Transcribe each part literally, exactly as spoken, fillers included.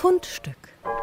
Fundstück.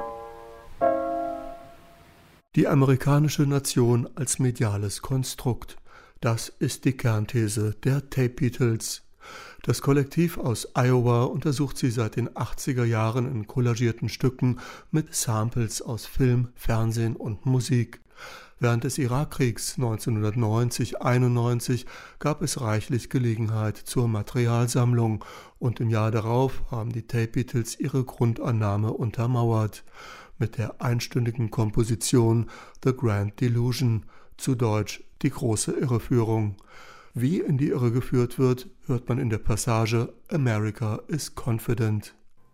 Die amerikanische Nation als mediales Konstrukt. Das ist die Kernthese der Tape Beatles. Das Kollektiv aus Iowa untersucht sie seit den achtziger Jahren in kollagierten Stücken mit Samples aus Film, Fernsehen und Musik. Während des Irakkriegs neunzehnhundertneunzig einundneunzig gab es reichlich Gelegenheit zur Materialsammlung und im Jahr darauf haben die Tape Beatles ihre Grundannahme untermauert mit der einstündigen Komposition The Grand Delusion, zu Deutsch Die große Irreführung. Wie in die Irre geführt wird, hört man in der Passage America is Confident.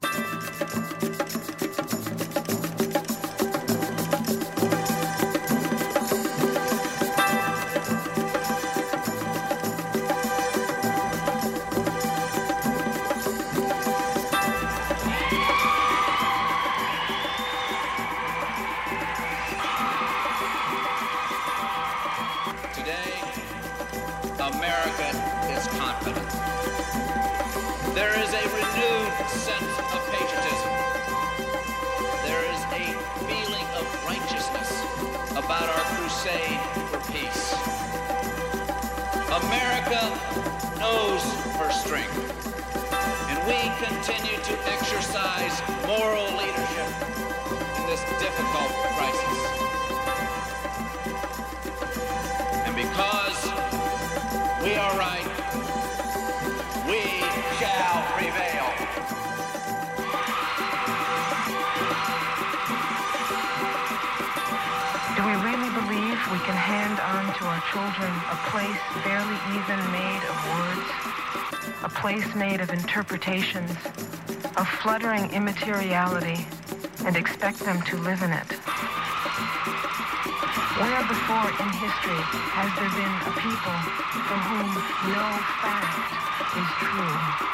America is confident. There is a renewed sense of patriotism. There is a feeling of righteousness about our crusade for peace. America knows her strength, and we continue to exercise moral leadership in this difficult crisis. And because we are right, we shall prevail. Do we really believe we can hand on to our children a place barely even made of words? A place made of interpretations, of fluttering immateriality, and expect them to live in it? Where before in history has there been a people for whom no fact is true?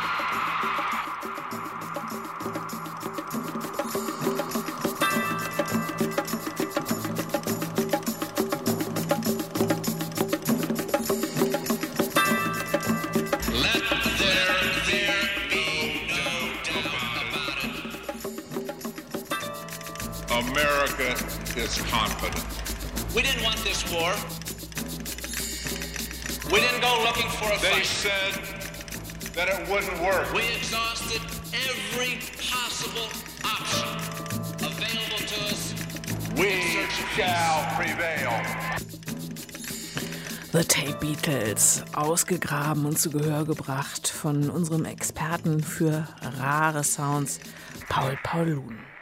Let there, there be no doubt about it. America is confident. We didn't want this war. We didn't go looking for a They fight. said that it wouldn't work. We exhausted every possible option available to us. We shall prevail. The Tape Beatles, ausgegraben und zu Gehör gebracht von unserem Experten für rare Sounds, Paul Paulun.